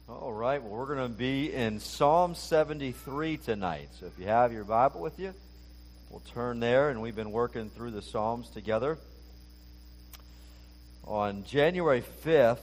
All right, well, we're going to be in Psalm 73 tonight. So if you have your Bible with you, we'll turn there, and we've been working through the Psalms together. On January 5th,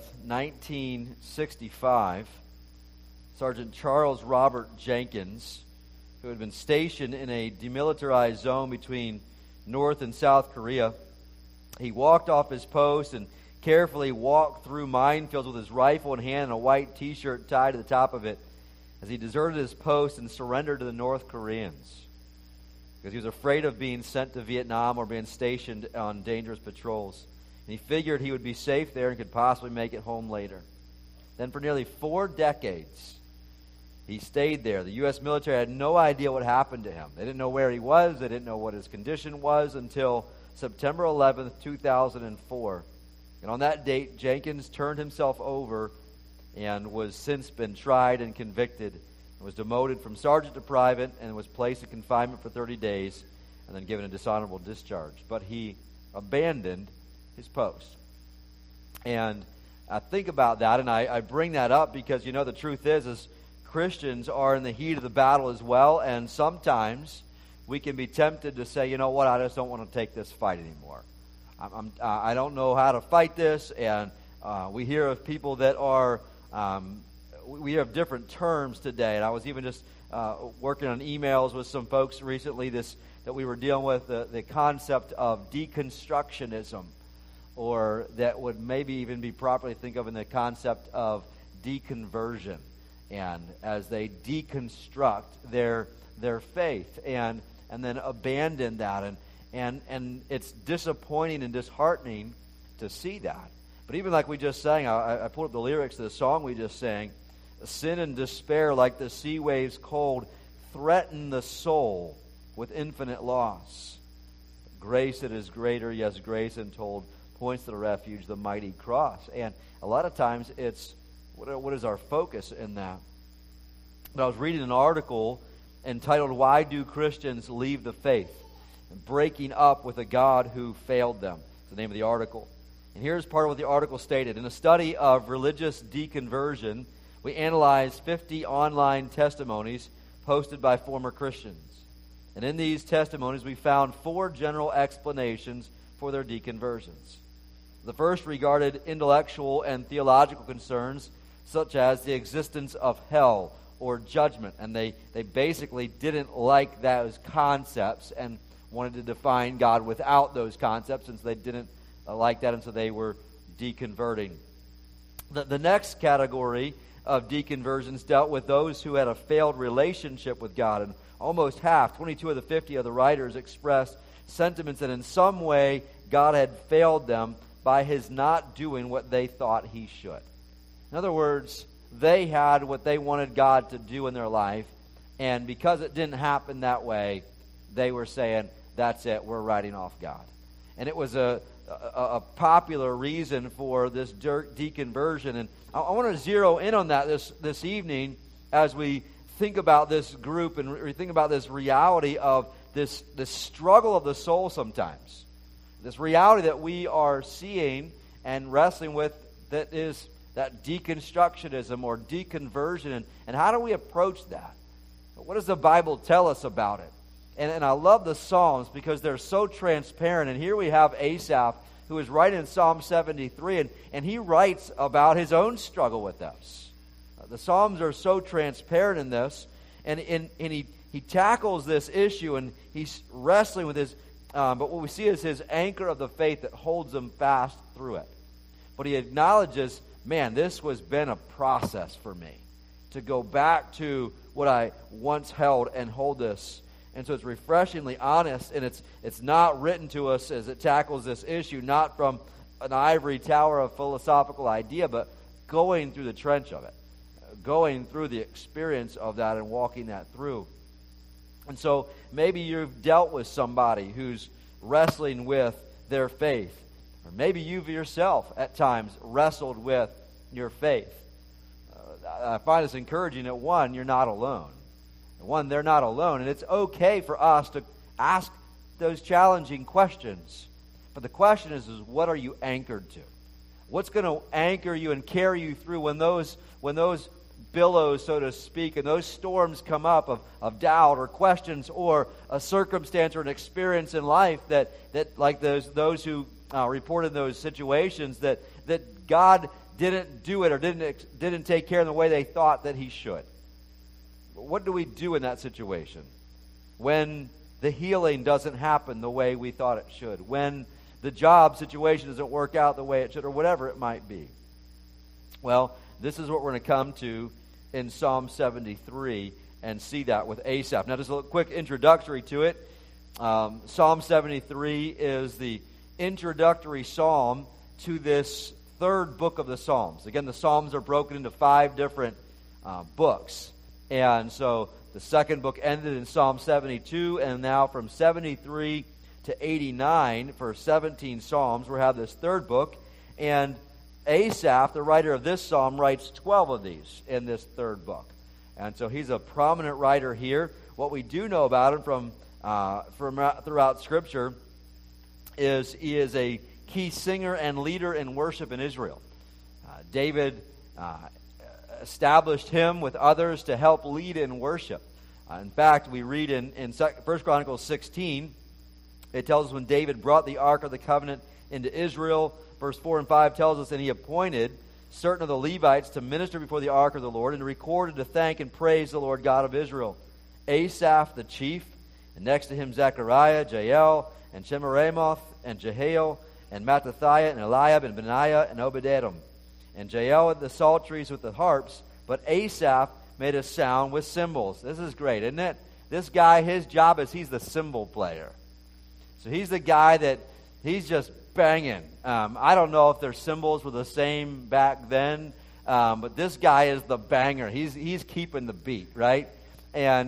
1965, Sergeant Charles Robert Jenkins, who had been stationed in a demilitarized zone between North and South Korea, he walked off his post and carefully walked through minefields with his rifle in hand and a white T-shirt tied to the top of it as he deserted his post and surrendered to the North Koreans because he was afraid of being sent to Vietnam or being stationed on dangerous patrols. And he figured he would be safe there and could possibly make it home later. Then for nearly 4 decades, he stayed there. The U.S. military had no idea what happened to him. They didn't know where he was. They didn't know what his condition was until September 11th, 2004. And on that date, Jenkins turned himself over and was since been tried and convicted and was demoted from sergeant to private and was placed in confinement for 30 days and then given a dishonorable discharge. But he abandoned his post. And I think about that, and I bring that up because, the truth is Christians are in the heat of the battle as well, and sometimes we can be tempted to say, you know what, I just don't want to take this fight anymore. I don't know how to fight this, and we hear of people that are, we have different terms today, and I was even just working on emails with some folks recently that we were dealing with the concept of deconstructionism, or that would maybe even be properly think of in the concept of deconversion, and as they deconstruct their faith and then abandon that, and it's disappointing and disheartening to see that. But even like we just sang, I pulled up the lyrics to the song we just sang. Sin and despair, like the sea waves cold, threaten the soul with infinite loss. Grace that is greater, yes, grace untold, points to the refuge, the mighty cross. And a lot of times it's, what is our focus in that? But I was reading an article entitled, "Why Do Christians Leave the Faith? Breaking Up with a God Who Failed Them." It's the name of the article. And here's part of what the article stated. In a study of religious deconversion, we analyzed 50 online testimonies posted by former Christians. And in these testimonies, we found 4 general explanations for their deconversions. The first regarded intellectual and theological concerns, such as the existence of hell or judgment. And they basically didn't like those concepts and wanted to define God without those concepts, since they didn't like that, and so they were deconverting. The next category of deconversions dealt with those who had a failed relationship with God. And almost half, 22 of the 50 of the writers, expressed sentiments that in some way God had failed them by His not doing what they thought He should. In other words, they had what they wanted God to do in their life, and because it didn't happen that way, they were saying, that's it, we're writing off God. And it was a popular reason for this deconversion. And I want to zero in on that this evening as we think about this group and we think about this reality of this struggle of the soul sometimes. This reality that we are seeing and wrestling with, that is that deconstructionism or deconversion. And how do we approach that? What does the Bible tell us about it? And I love the Psalms because they're so transparent. And here we have Asaph, who is writing in Psalm 73, and he writes about his own struggle with this. The Psalms are so transparent in this, and he tackles this issue, and he's wrestling with his, but what we see is his anchor of the faith that holds him fast through it. But he acknowledges, man, this was been a process for me to go back to what I once held and hold this. And so it's refreshingly honest, and it's not written to us as it tackles this issue, not from an ivory tower of philosophical idea, but going through the trench of it, going through the experience of that and walking that through. And so maybe you've dealt with somebody who's wrestling with their faith, or maybe you've yourself at times wrestled with your faith. I find this encouraging that, one, you're not alone. One, they're not alone, and it's okay for us to ask those challenging questions. But the question is what are you anchored to? What's going to anchor you and carry you through when those billows, so to speak, and those storms come up of doubt or questions or a circumstance or an experience in life that like those who reported those situations, that God didn't do it or didn't take care in the way they thought that he should. What do we do in that situation? When the healing doesn't happen the way we thought it should, when the job situation doesn't work out the way it should, or whatever it might be. Well, this is what we're going to come to in Psalm 73 and see that with Asaph. Now, just a quick introductory to it. Psalm 73 is the introductory psalm to this third book of the Psalms. Again, the Psalms are broken into 5 different books. And so the second book ended in Psalm 72, and now from 73 to 89 for 17 Psalms, we'll have this third book. And Asaph, the writer of this psalm, writes 12 of these in this third book. And so he's a prominent writer here. What we do know about him from throughout Scripture is he is a key singer and leader in worship in Israel. David established him with others to help lead in worship. In fact, we read in 1 Chronicles 16, it tells us when David brought the Ark of the Covenant into Israel, verse 4 and 5 tells us, and he appointed certain of the Levites to minister before the Ark of the Lord, and recorded to thank and praise the Lord God of Israel. Asaph the chief, and next to him Zechariah, Jael, and Shemiramoth, and Jehiel, and Mattathiah, and Eliab, and Benaiah, and Obed-Edom. And Jael had the psalteries with the harps, but Asaph made a sound with cymbals. This is great, isn't it? This guy, his job is he's the cymbal player. So he's the guy that he's just banging. I don't know if their cymbals were the same back then, but this guy is the banger. He's keeping the beat, right? And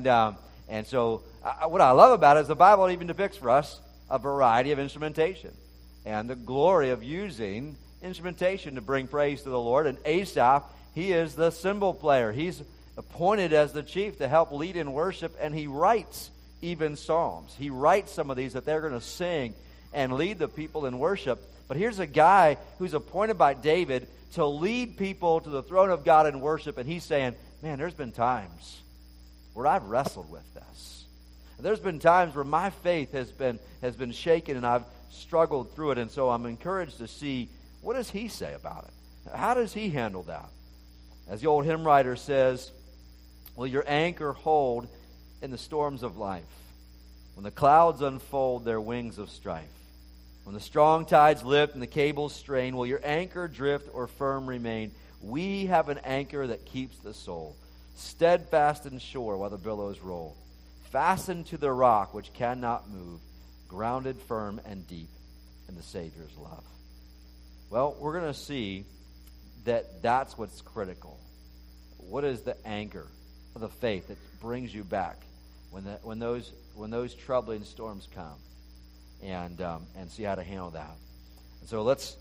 so what I love about it is the Bible even depicts for us a variety of instrumentation and the glory of using instrumentation to bring praise to the Lord. And Asaph, he is the cymbal player. He's appointed as the chief to help lead in worship, and he writes even psalms. He writes some of these that they're going to sing and lead the people in worship. But here's a guy who's appointed by David to lead people to the throne of God in worship, and he's saying, man, there's been times where I've wrestled with this. There's been times where my faith has been shaken, and I've struggled through it, and so I'm encouraged to see, what does he say about it? How does he handle that? As the old hymn writer says, will your anchor hold in the storms of life? When the clouds unfold their wings of strife, when the strong tides lift and the cables strain, will your anchor drift or firm remain? We have an anchor that keeps the soul steadfast and sure while the billows roll, fastened to the rock which cannot move, grounded firm and deep in the Savior's love. Well, we're going to see that that's what's critical. What is the anchor of the faith that brings you back when those troubling storms come, and see how to handle that. And so let's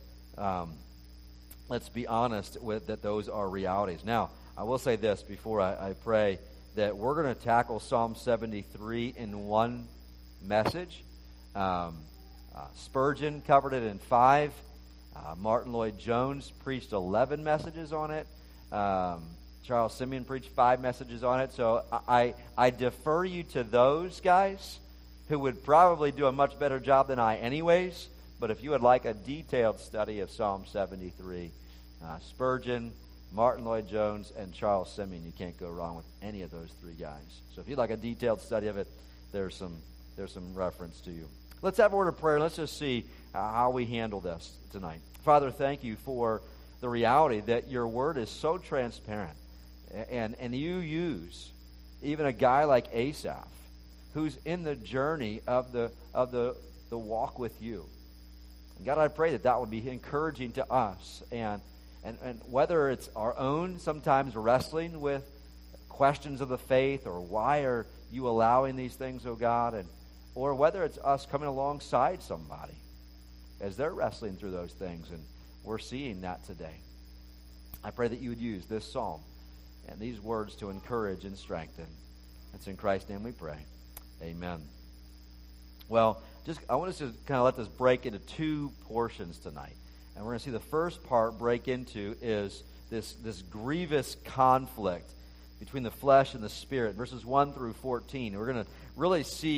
be honest with that those are realities. Now, I will say this before I pray, that we're going to tackle Psalm 73 in one message. Spurgeon covered it in 5. Martin Lloyd-Jones preached 11 messages on it. Charles Simeon preached 5 messages on it. So I defer you to those guys who would probably do a much better job than I anyways. But if you would like a detailed study of Psalm 73, Spurgeon, Martin Lloyd-Jones, and Charles Simeon, you can't go wrong with any of those 3 guys. So if you'd like a detailed study of it, there's some reference to you. Let's have a word of prayer. Let's just see how we handle this tonight. Father, thank you for the reality that your word is so transparent. And you use even a guy like Asaph, who's in the journey of the walk with you. And God, I pray that would be encouraging to us. And whether it's our own sometimes wrestling with questions of the faith, or why are you allowing these things, oh God, or whether it's us coming alongside somebody as they're wrestling through those things, and we're seeing that today. I pray that you would use this psalm and these words to encourage and strengthen. It's in Christ's name we pray. Amen. Well, I want us to kind of let this break into 2 portions tonight. And we're going to see the first part break into is this grievous conflict between the flesh and the spirit. Verses 1 through 14. We're going to really see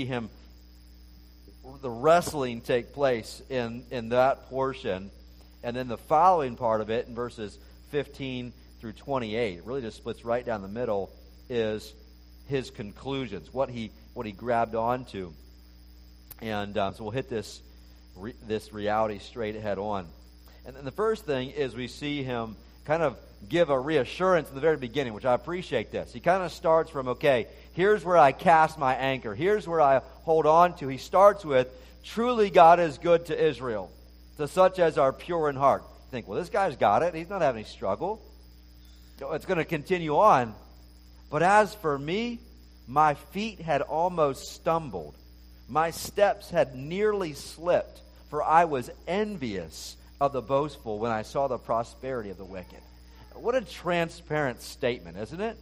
the wrestling take place in that portion. And then the following part of it in verses 15 through 28, it really just splits right down the middle, is his conclusions, what he grabbed onto. And so we'll hit this reality straight head on. And then the first thing is we see him kind of give a reassurance in the very beginning, which I appreciate this. He kind of starts from, okay, here's where I cast my anchor. Here's where I hold on to. He starts with, truly God is good to Israel, to such as are pure in heart. You think, well, this guy's got it. He's not having any struggle. It's going to continue on. But as for me, my feet had almost stumbled. My steps had nearly slipped, for I was envious of the boastful when I saw the prosperity of the wicked. What a transparent statement, isn't it?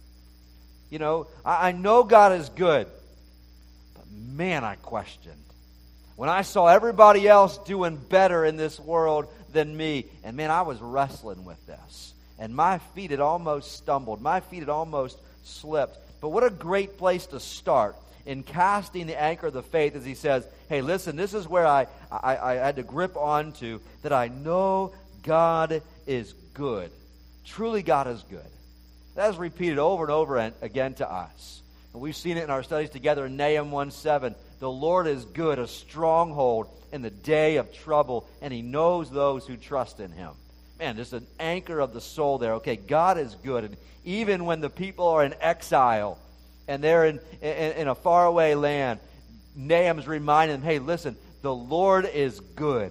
You know, I know God is good, but man, I questioned. When I saw everybody else doing better in this world than me, and man, I was wrestling with this. And my feet had almost stumbled. My feet had almost slipped. But what a great place to start in casting the anchor of the faith, as he says, hey, listen, this is where I had to grip onto, that I know God is good. Truly God is good. That is repeated over and over again to us. And we've seen it in our studies together in Nahum 1:7. The Lord is good, a stronghold in the day of trouble, and he knows those who trust in him. Man, there's an anchor of the soul there. Okay, God is good. And even when the people are in exile and they're in a faraway land, Nahum's reminding them, hey, listen, the Lord is good.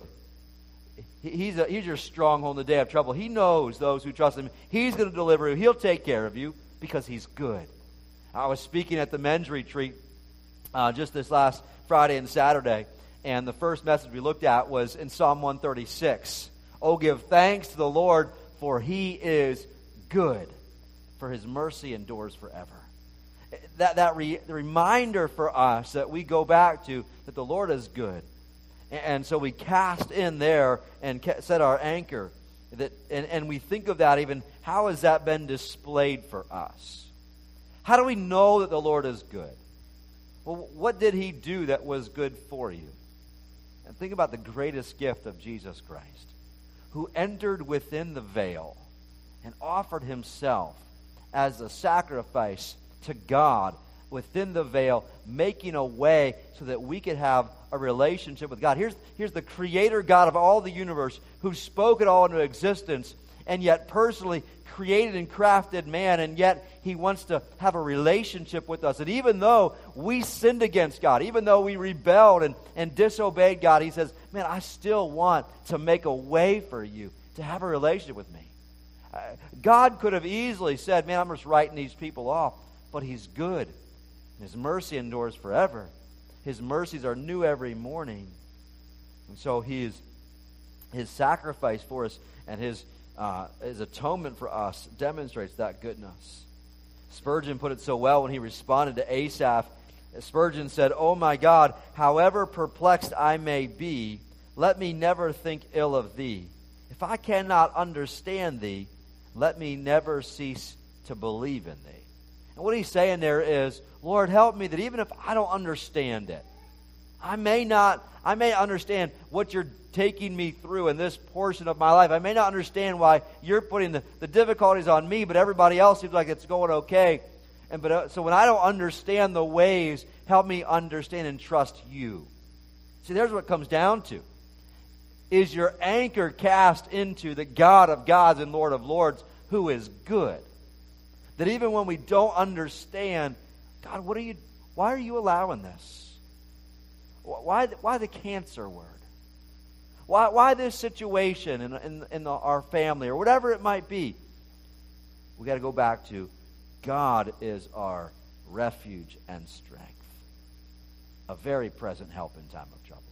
He's your stronghold in the day of trouble. He knows those who trust him. He's going to deliver you. He'll take care of you because he's good. I was speaking at the men's retreat just this last Friday and Saturday, and the first message we looked at was in Psalm 136. Oh, give thanks to the Lord, for he is good, for his mercy endures forever. The reminder for us that we go back to, that the Lord is good. And so we cast in there and set our anchor. And we think of that even, how has that been displayed for us? How do we know that the Lord is good? Well, what did he do that was good for you? And think about the greatest gift of Jesus Christ, who entered within the veil and offered himself as a sacrifice to God within the veil, making a way so that we could have a relationship with God. Here's the creator God of all the universe, who spoke it all into existence, and yet personally created and crafted man, and yet he wants to have a relationship with us. And even though we sinned against God, even though we rebelled and disobeyed God, he says, man, I still want to make a way for you to have a relationship with me. God could have easily said, man, I'm just writing these people off, but he's good. His mercy endures forever. His mercies are new every morning. And so his sacrifice for us and his atonement for us demonstrates that goodness. Spurgeon put it so well when he responded to Asaph. Spurgeon said, "Oh my God, however perplexed I may be, let me never think ill of thee. If I cannot understand thee, let me never cease to believe in thee." And what he's saying there is, Lord, help me that even if I don't understand it, I may understand what you're taking me through in this portion of my life. I may not understand why you're putting the difficulties on me, but everybody else seems like it's going okay. So when I don't understand the ways, help me understand and trust you. See, there's what it comes down to. Is your anchor cast into the God of gods and Lord of lords, who is good? That even when we don't understand, God, why are you allowing this? Why the cancer word? Why this situation in our family, or whatever it might be? We got to go back to, God is our refuge and strength, a very present help in time of trouble.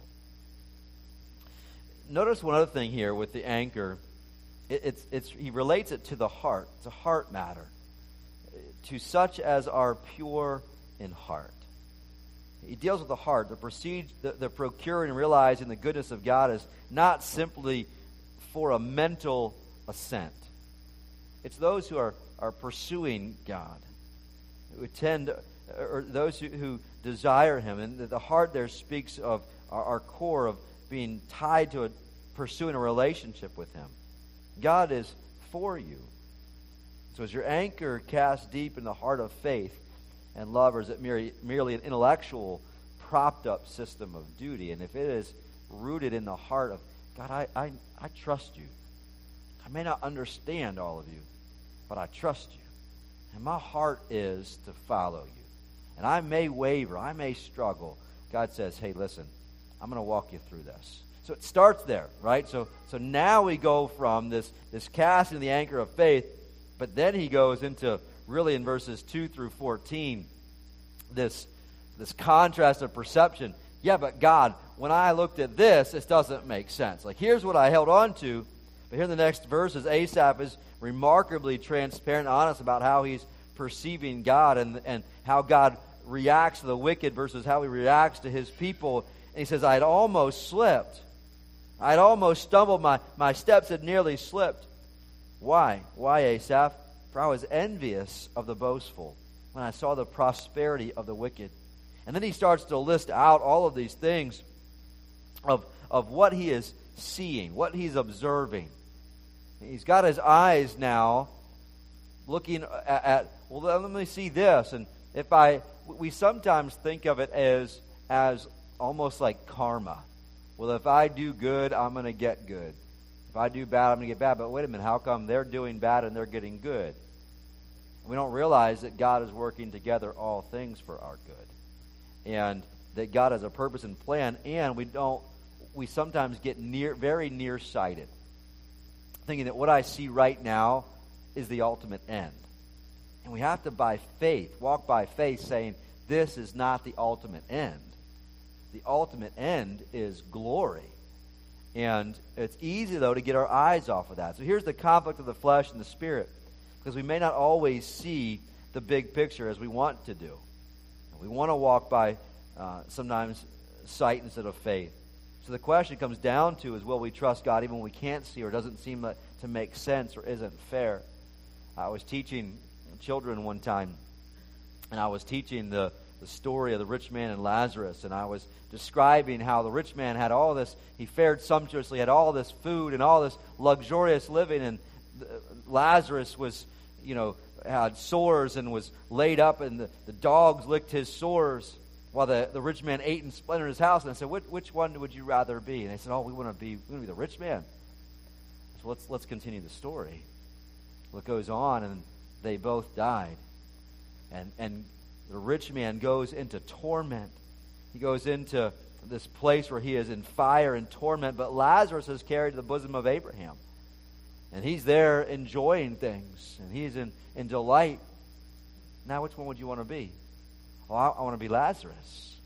Notice one other thing here with the anchor. He relates it to the heart. It's a heart matter. To such as are pure in heart. He deals with the heart. The procuring and realizing the goodness of God is not simply for a mental assent. It's those who are pursuing God, who tend, or those who desire Him. And the heart there speaks of our core of being tied to pursuing a relationship with Him. God is for you. So is your anchor cast deep in the heart of faith and love, or is it merely an intellectual, propped up system of duty? And if it is rooted in the heart of, God, I trust you. I may not understand all of you, but I trust you. And my heart is to follow you. And I may waver, I may struggle. God says, hey, listen, I'm going to walk you through this. So it starts there, right? So now we go from this casting the anchor of faith, but then he goes into, really in verses 2 through 14, this contrast of perception. Yeah, but God, when I looked at this doesn't make sense. Like, here's what I held on to, but here in the next verses, Asaph is remarkably transparent and honest about how he's perceiving God and how God reacts to the wicked versus how he reacts to his people. And he says, I had almost slipped. I had almost stumbled. My steps had nearly slipped. Why? Why, Asaph? For I was envious of the boastful when I saw the prosperity of the wicked. And then he starts to list out all of these things of what he is seeing, what he's observing. He's got his eyes now looking at well, let me see this. And we sometimes think of it as almost like karma. Well, if I do good, I'm going to get good. If I do bad, I'm going to get bad. But wait a minute, how come they're doing bad and they're getting good? We don't realize that God is working together all things for our good. And that God has a purpose and plan, and we sometimes get very nearsighted, thinking that what I see right now is the ultimate end. And we have to, by faith, walk by faith, saying, this is not the ultimate end. The ultimate end is glory. And it's easy, though, to get our eyes off of that. So here's the conflict of the flesh and the spirit, because we may not always see the big picture as we want to do. We want to walk by sometimes sight instead of faith. So the question comes down to is, will we trust God even when we can't see or doesn't seem to make sense or isn't fair? I was teaching children one time, and I was teaching the story of the rich man and Lazarus, and I was describing how the rich man had all this, he fared sumptuously, had all this food and all this luxurious living, and Lazarus was, had sores and was laid up, and the dogs licked his sores while the rich man ate in splendor in his house. And I said, which one would you rather be? And they said, we want to be the rich man. So let's continue the story. Well, it goes on, and they both died. And the rich man goes into torment. He goes into this place where he is in fire and torment. But Lazarus is carried to the bosom of Abraham. And he's there enjoying things. And he's in delight. Now, which one would you want to be? Well, I want to be Lazarus.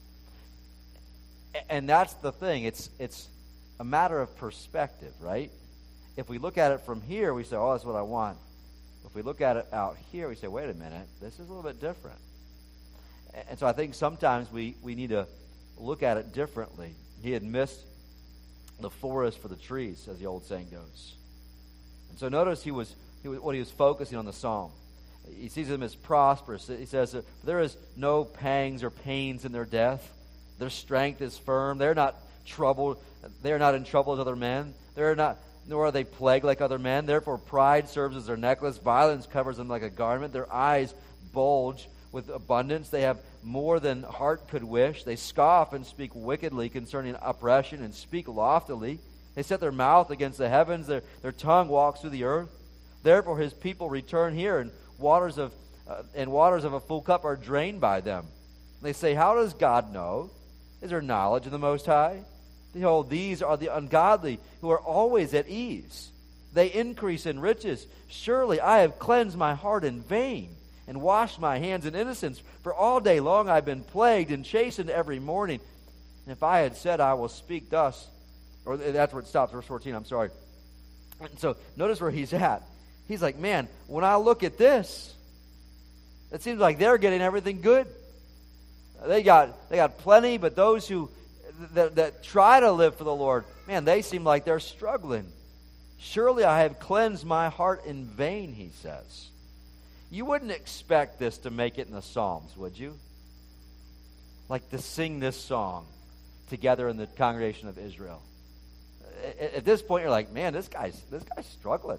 And that's the thing. It's a matter of perspective, right? If we look at it from here, we say, that's what I want. If we look at it out here, we say, wait a minute, this is a little bit different. And so I think sometimes we need to look at it differently. He had missed the forest for the trees, as the old saying goes. And so notice what he was focusing on the psalm. He sees them as prosperous. He says, there is no pangs or pains in their death. Their strength is firm. They're not troubled. They are not in trouble as other men. Nor are they plagued like other men. Therefore pride serves as their necklace. Violence covers them like a garment. Their eyes bulge with abundance. They have more than heart could wish. They scoff and speak wickedly concerning oppression and speak loftily. They set their mouth against the heavens. Their tongue walks through the earth. Therefore his people return here, and waters of a full cup are drained by them. They say, how does God know? Is there knowledge in the Most High? Behold, these are the ungodly who are always at ease. They increase in riches. Surely I have cleansed my heart in vain and washed my hands in innocence. For all day long I have been plagued and chastened every morning. And if I had said I will speak thus, or that's where it stops, verse 14, I'm sorry. And so notice where he's at. He's like, man, when I look at this, it seems like they're getting everything good. They got plenty, but those who that try to live for the Lord, man, they seem like they're struggling. Surely I have cleansed my heart in vain, he says. You wouldn't expect this to make it in the Psalms, would you? Like to sing this song together in the congregation of Israel. At this point, you're like, man, this guy's struggling.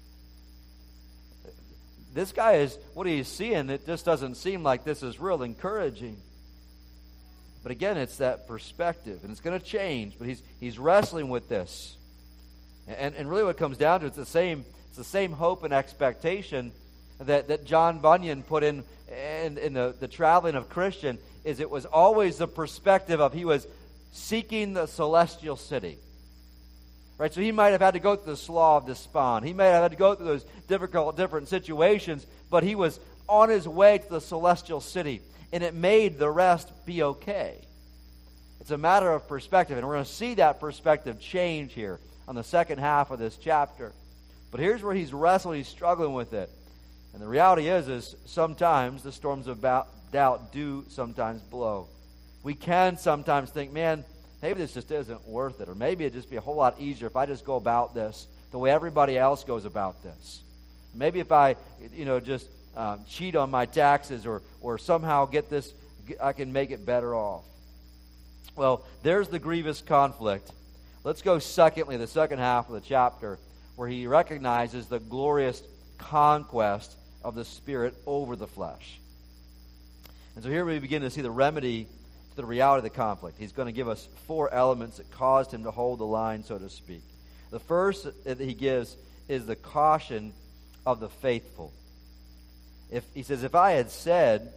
This guy is, what he's seeing, it just doesn't seem like this is real encouraging. But again, it's that perspective, and it's going to change, but he's wrestling with this. And really what it comes down to, it's the same hope and expectation that John Bunyan put in the traveling of Christian, is it was always the perspective of he was seeking the celestial city. Right, so he might have had to go through the Slough of Despond. He may have had to go through those different situations, but he was on his way to the celestial city, and it made the rest be okay. It's a matter of perspective, and we're going to see that perspective change here on the second half of this chapter. But here's where he's wrestling, he's struggling with it. And the reality is sometimes the storms of doubt do sometimes blow. We can sometimes think, man, maybe this just isn't worth it. Or maybe it'd just be a whole lot easier if I just go about this the way everybody else goes about this. Maybe if I, just cheat on my taxes or somehow get this, I can make it better off. Well, there's the grievous conflict. Let's go secondly, the second half of the chapter, where he recognizes the glorious conquest of the Spirit over the flesh. And so here we begin to see the remedy to the reality of the conflict. He's going to give us 4 elements that caused him to hold the line, so to speak. The first that he gives is the caution of the faithful. He says, if I had said,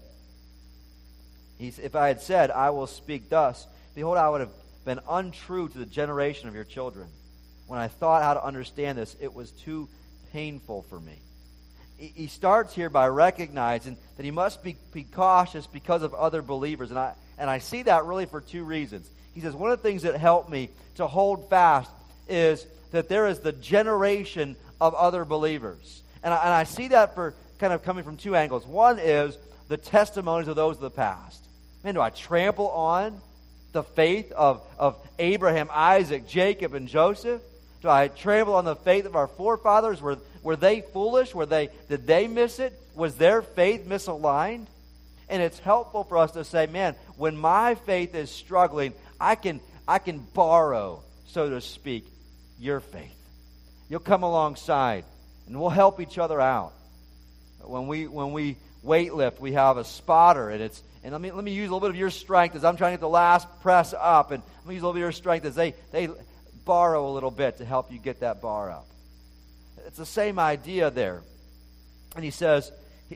I will speak thus, behold, I would have been untrue to the generation of your children. When I thought how to understand this, it was too painful for me. He starts here by recognizing that he must be cautious because of other believers. And I see that really for 2 reasons. He says, one of the things that helped me to hold fast is that there is the generation of other believers. And I see that for kind of coming from 2 angles. One is the testimonies of those of the past. Man, do I trample on the faith of Abraham, Isaac, Jacob, and Joseph? Do I trample on the faith of our forefathers? Were they foolish? Did they miss it? Was their faith misaligned? And it's helpful for us to say, man, when my faith is struggling, I can borrow, so to speak, your faith. You'll come alongside, and we'll help each other out. When we weightlift, we have a spotter, and let me use a little bit of your strength as I'm trying to get the last press up, and let me use a little bit of your strength as they borrow a little bit to help you get that bar up. It's the same idea there. And he says,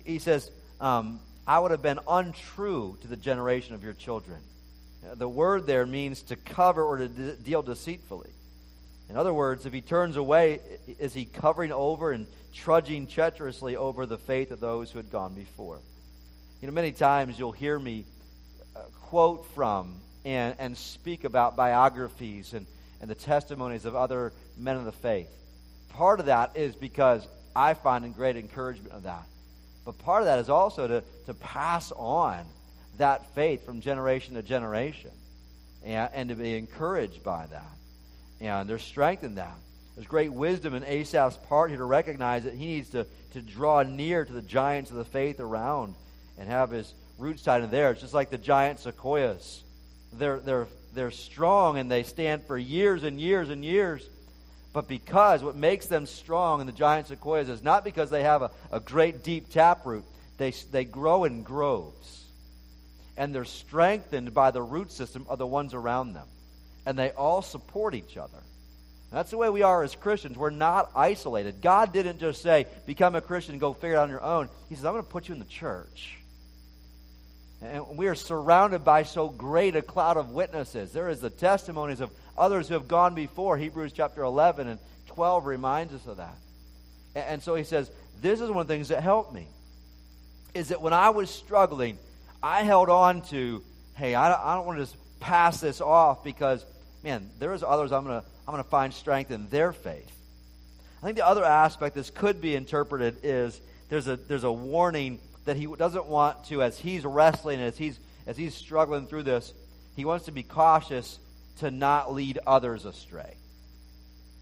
I would have been untrue to the generation of your children. The word there means to cover or to deal deceitfully. In other words, if he turns away, is he covering over and trudging treacherously over the faith of those who had gone before? Many times you'll hear me quote from and speak about biographies and the testimonies of other men of the faith. Part of that is because I find a great encouragement of that. But part of that is also to pass on that faith from generation to generation and to be encouraged by that. And there's strength in that. There's great wisdom in Asaph's part here to recognize that he needs to draw near to the giants of the faith around and have his roots tied in there. It's just like the giant sequoias. They're strong and they stand for years and years and years. But because what makes them strong in the giant sequoias is not because they have a great deep taproot. They grow in groves. And they're strengthened by the root system of the ones around them. And they all support each other. And that's the way we are as Christians. We're not isolated. God didn't just say, become a Christian and go figure it out on your own. He says, I'm going to put you in the church. And we are surrounded by so great a cloud of witnesses. There is the testimonies of others who have gone before. Hebrews chapter 11 and 12 reminds us of that. And so he says, this is one of the things that helped me. Is that when I was struggling, I held on to, hey, I don't want to just pass this off because, man, there's others I'm going to find strength in their faith. I think the other aspect this could be interpreted is there's a warning that he doesn't want to, as he's wrestling, as he's struggling through this, he wants to be cautious to not lead others astray.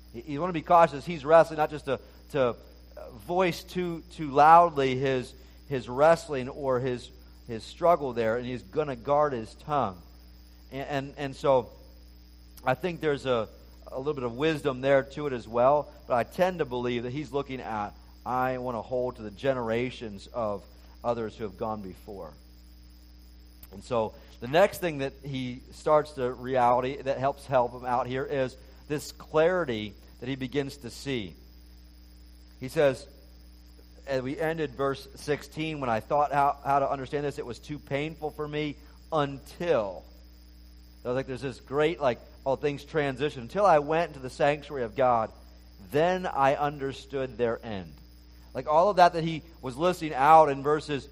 You want to be cautious. He's wrestling, not just to voice too loudly his wrestling or his struggle there, and he's going to guard his tongue. And so I think there's a little bit of wisdom there to it as well, but I tend to believe that he's looking at, I want to hold to the generations of others who have gone before. And so the next thing that he starts to reality that help him out here is this clarity that he begins to see. He says, as we ended verse 16, when I thought how to understand this, it was too painful for me until. So like there's this great, all things transition. Until I went into the sanctuary of God, then I understood their end. Like all of that he was listing out in verses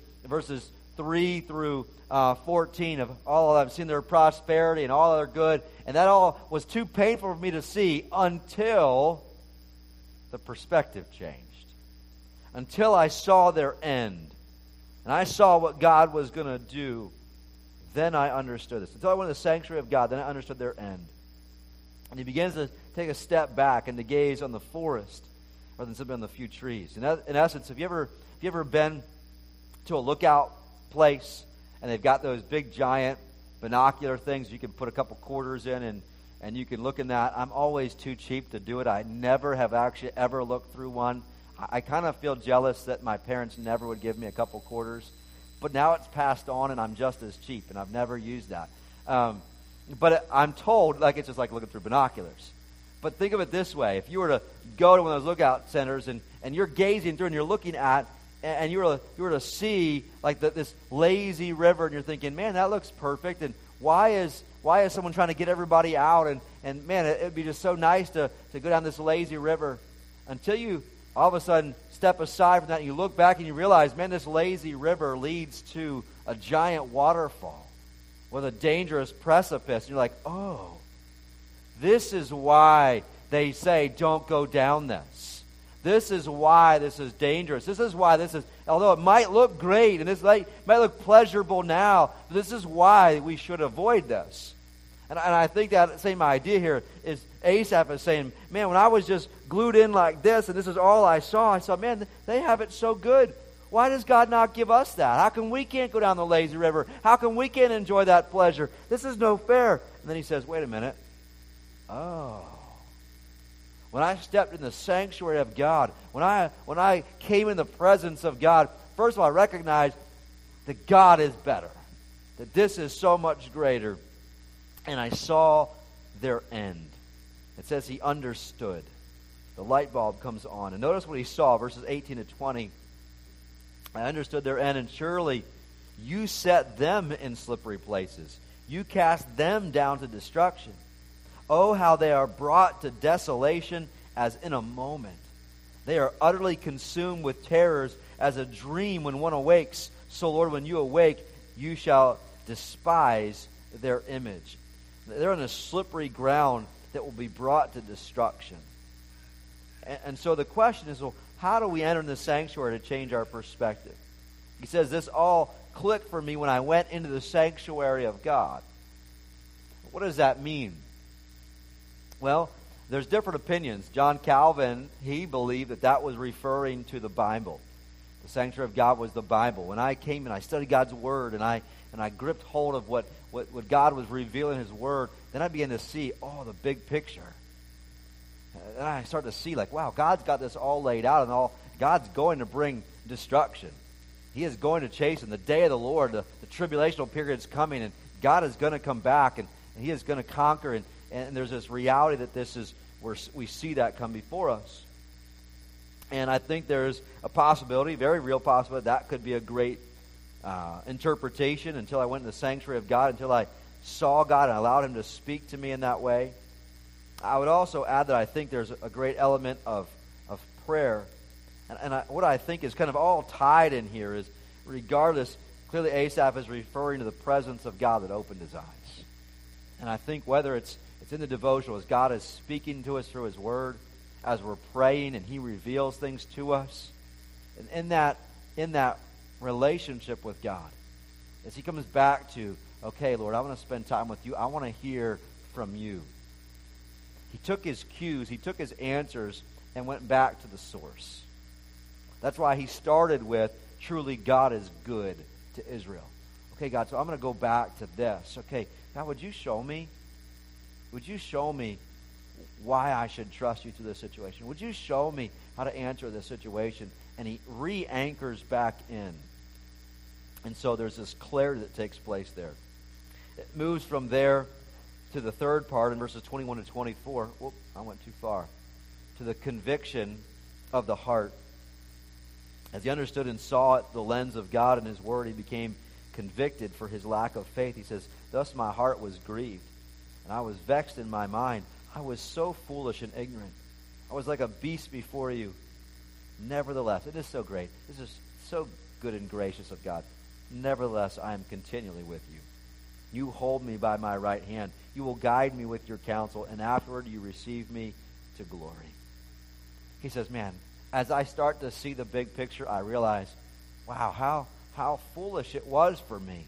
3 through 14 of all of them, seeing their prosperity and all their good, and that all was too painful for me to see until the perspective changed. Until I saw their end. And I saw what God was going to do. Then I understood this. Until I went to the sanctuary of God, then I understood their end. And he begins to take a step back and to gaze on the forest rather than simply on the few trees. In essence, have you ever been to a lookout place and they've got those big giant binocular things you can put a couple quarters in and you can look in that? I'm always too cheap to do it. I never have actually ever looked through one. I kind of feel jealous that my parents never would give me a couple quarters. But now it's passed on and I'm just as cheap and I've never used that. But I'm told it's just like looking through binoculars. But think of it this way. If you were to go to one of those lookout centers and you're gazing through and you're looking at, and you were to see this lazy river and you're thinking, man, that looks perfect. And why is someone trying to get everybody out? And man, it'd be just so nice to go down this lazy river until you all of a sudden step aside from that and you look back and you realize, man, this lazy river leads to a giant waterfall with a dangerous precipice. And you're like, oh, this is why they say don't go down this. This is why this is dangerous. This is why this is, although it might look great and this might look pleasurable now, this is why we should avoid this. And I think that same idea here is Asaph is saying, man, when I was just glued in like this and this is all I saw, man, they have it so good. Why does God not give us that? How come we can't go down the lazy river? How come we can't enjoy that pleasure? This is no fair. And then he says, wait a minute. Oh. When I stepped in the sanctuary of God, when I came in the presence of God, first of all, I recognized that God is better. That this is so much greater. And I saw their end. It says he understood. The light bulb comes on. And notice what he saw, verses 18 to 20. I understood their end, and surely you set them in slippery places. You cast them down to destruction. Oh, how they are brought to desolation as in a moment. They are utterly consumed with terrors as a dream when one awakes. So, Lord, when you awake, you shall despise their image. They're on a slippery ground that will be brought to destruction. And so the question is, well, how do we enter in the sanctuary to change our perspective? He says, this all clicked for me when I went into the sanctuary of God. What does that mean? Well, there's different opinions. John Calvin, he believed that was referring to the Bible. The sanctuary of God was the Bible. When I came and I studied God's Word and I gripped hold of what God was revealing in His Word, then I began to see, the big picture. And I started to see, wow, God's got this all laid out, and God's going to bring destruction. He is going to chasten. The day of the Lord, the tribulational period is coming, and God is going to come back, and He is going to conquer. And there's this reality that this is where we see that come before us. And I think there's a possibility, very real possibility, that could be a great interpretation until I went in the sanctuary of God, until I saw God and allowed Him to speak to me in that way. I would also add that I think there's a great element of prayer. And what I think is kind of all tied in here is, regardless, clearly Asaph is referring to the presence of God that opened his eyes. And I think whether it's in the devotional, as God is speaking to us through His Word, as we're praying and He reveals things to us, and in that relationship with God, as He comes back to, okay, Lord, I want to spend time with You. I want to hear from You. He took his cues, he took his answers, and went back to the source. That's why he started with, truly God is good to Israel. Okay, God, so I'm going to go back to this. Okay, God, would you show me? Would you show me why I should trust you through this situation? Would you show me how to answer this situation? And he re-anchors back in. And so there's this clarity that takes place there. It moves from there to the third part in verses 21 to 24. Whoop, I went too far. To the conviction of the heart. As he understood and saw it, the lens of God and his word, he became convicted for his lack of faith. He says, thus my heart was grieved, and I was vexed in my mind. I was so foolish and ignorant. I was like a beast before you. Nevertheless, it is so great. This is so good and gracious of God. Nevertheless, I am continually with you. You hold me by my right hand. You will guide me with your counsel, and afterward you receive me to glory. He says, man, as I start to see the big picture, I realize, wow, how foolish it was for me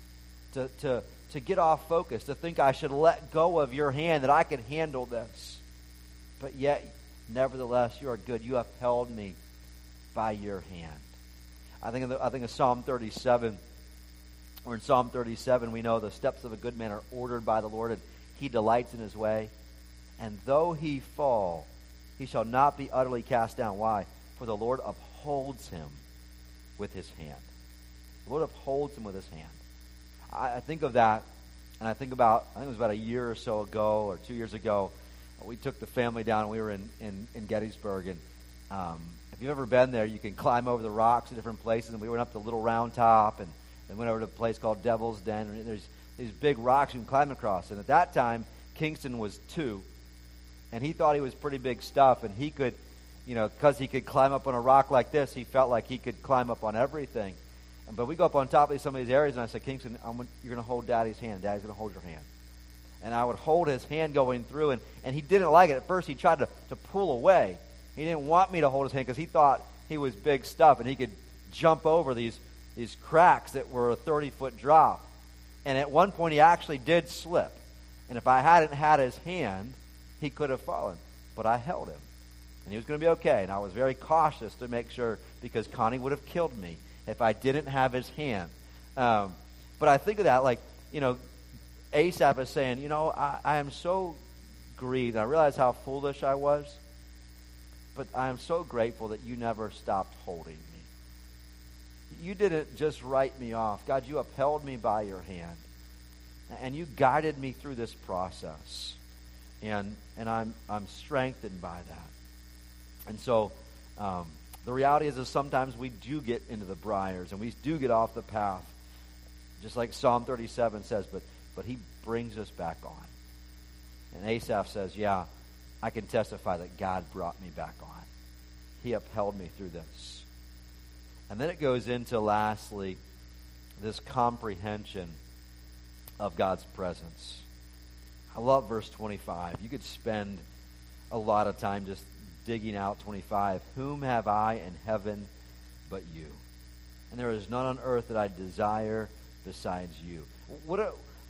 to get off focus, to think I should let go of your hand, that I could handle this. But yet, nevertheless, you are good. You upheld me by your hand. I think of Psalm 37. Or in Psalm 37, we know the steps of a good man are ordered by the Lord, and he delights in his way. And though he fall, he shall not be utterly cast down. Why? For the Lord upholds him with his hand. The Lord upholds him with his hand. I think of that, and I think it was about a year or so ago, or 2 years ago, we took the family down, and we were in Gettysburg. And if you've ever been there, you can climb over the rocks in different places. And we went up to Little Round Top, and then went over to a place called Devil's Den. And there's these big rocks you can climb across. And at that time, Kingston was 2, and he thought he was pretty big stuff, and he could, because he could climb up on a rock like this, he felt like he could climb up on everything. But we go up on top of some of these areas, and I said, Kingston, you're going to hold Daddy's hand. Daddy's going to hold your hand. And I would hold his hand going through, and he didn't like it. At first, he tried to pull away. He didn't want me to hold his hand because he thought he was big stuff, and he could jump over these cracks that were a 30-foot drop. And at one point, he actually did slip. And if I hadn't had his hand, he could have fallen. But I held him. And he was going to be okay. And I was very cautious to make sure, because Connie would have killed me if I didn't have his hand. But I think of that like, Asaph is saying, I am so grieved. I realize how foolish I was. But I am so grateful that you never stopped holding me. You didn't just write me off. God, you upheld me by your hand. And you guided me through this process. And I'm strengthened by that. And so the reality is that sometimes we do get into the briars and we do get off the path. Just like Psalm 37 says, but he brings us back on. And Asaph says, yeah, I can testify that God brought me back on. He upheld me through this. And then it goes into, lastly, this comprehension of God's presence. I love verse 25. You could spend a lot of time just digging out 25. Whom have I in heaven but you? And there is none on earth that I desire besides you. What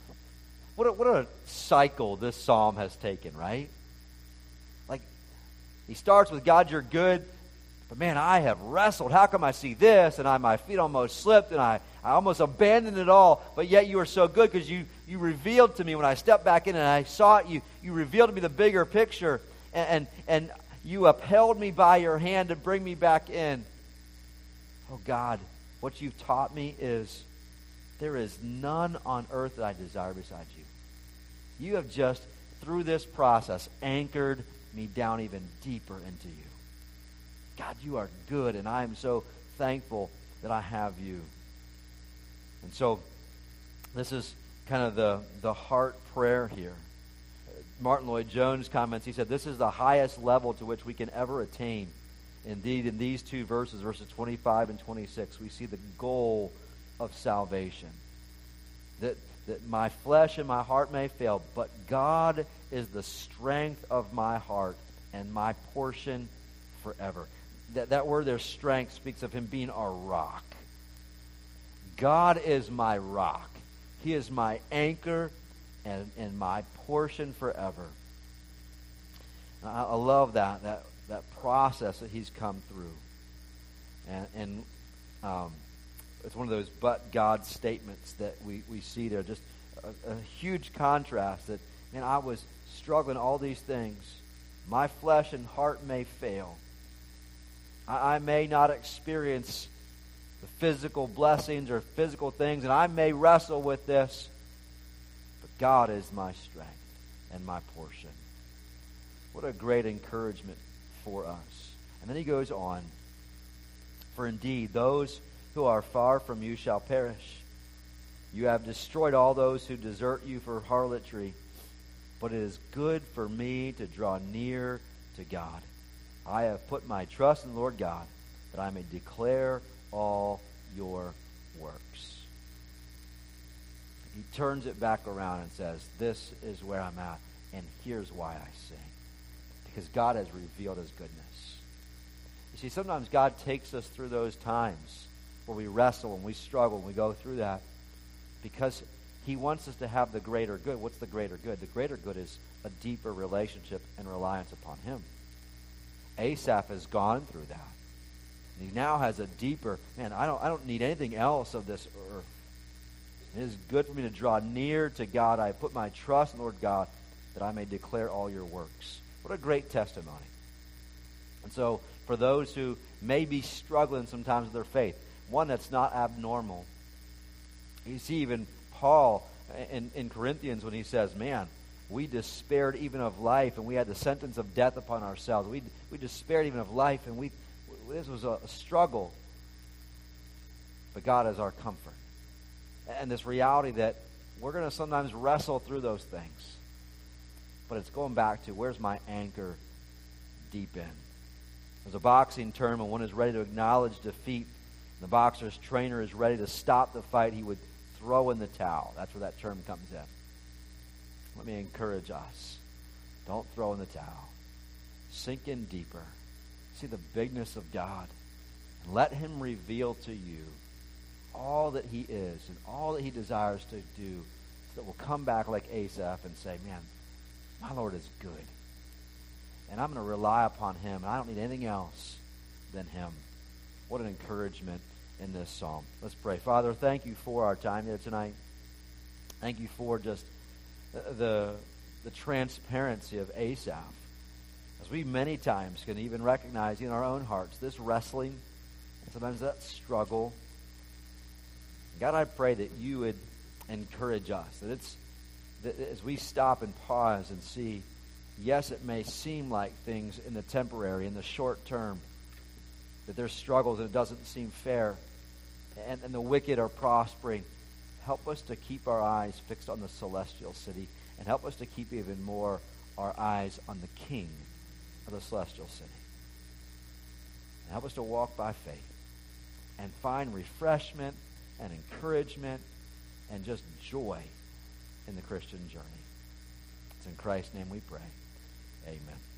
a cycle this psalm has taken, right? Like, he starts with, God, you're good. But man, I have wrestled. How come I see this? And my feet almost slipped, and I almost abandoned it all. But yet you are so good, because you revealed to me when I stepped back in and I saw it. You revealed to me the bigger picture. And you upheld me by your hand to bring me back in. Oh God, what you've taught me is there is none on earth that I desire besides you. You have just, through this process, anchored me down even deeper into you. God, you are good, and I am so thankful that I have you. And so, this is kind of the heart prayer here. Martin Lloyd-Jones comments, he said, this is the highest level to which we can ever attain. Indeed, in these two verses 25 and 26, we see the goal of salvation. That my flesh and my heart may fail, but God is the strength of my heart and my portion forever. That word there, strength, speaks of him being our rock. God is my rock. He is my anchor and my portion forever. I love that process that he's come through. And it's one of those but God statements that we see there. Just a huge contrast that, man, I was struggling all these things. My flesh and heart may fail. I may not experience the physical blessings or physical things, and I may wrestle with this, but God is my strength and my portion. What a great encouragement for us. And then he goes on, for indeed, those who are far from you shall perish. You have destroyed all those who desert you for harlotry, but it is good for me to draw near to God. I have put my trust in the Lord God, that I may declare all your works. He turns it back around and says, this is where I'm at, and here's why I sing. Because God has revealed his goodness. You see, sometimes God takes us through those times where we wrestle and we struggle and we go through that because he wants us to have the greater good. What's the greater good? The greater good is a deeper relationship and reliance upon him. Asaph has gone through that. And he now has a deeper, man, I don't need anything else of this earth. It is good for me to draw near to God. I put my trust in the Lord God that I may declare all your works. What a great testimony. And so, for those who may be struggling sometimes with their faith, one that's not abnormal. You see even Paul in Corinthians when he says, man, we despaired even of life, and we had the sentence of death upon ourselves. We despaired even of life, and this was a struggle. But God is our comfort. And this reality that we're going to sometimes wrestle through those things. But it's going back to, where's my anchor deep in? There's a boxing term, and one is ready to acknowledge defeat. The boxer's trainer is ready to stop the fight. He would throw in the towel. That's where that term comes in. Let me encourage us. Don't throw in the towel. Sink in deeper. See the bigness of God. And let him reveal to you all that he is and all that he desires to do, so that we'll come back like Asaph and say, man, my Lord is good. And I'm going to rely upon him. And I don't need anything else than him. What an encouragement in this psalm. Let's pray. Father, thank you for our time here tonight. Thank you for just the transparency of Asaph. As we many times can even recognize in our own hearts this wrestling and sometimes that struggle. God, I pray that you would encourage us. That as we stop and pause and see, yes, it may seem like things in the temporary, in the short term, that there's struggles and it doesn't seem fair, and the wicked are prospering. Help us to keep our eyes fixed on the celestial city, and help us to keep even more our eyes on the King of the celestial city. And help us to walk by faith and find refreshment and encouragement and just joy in the Christian journey. It's in Christ's name we pray. Amen.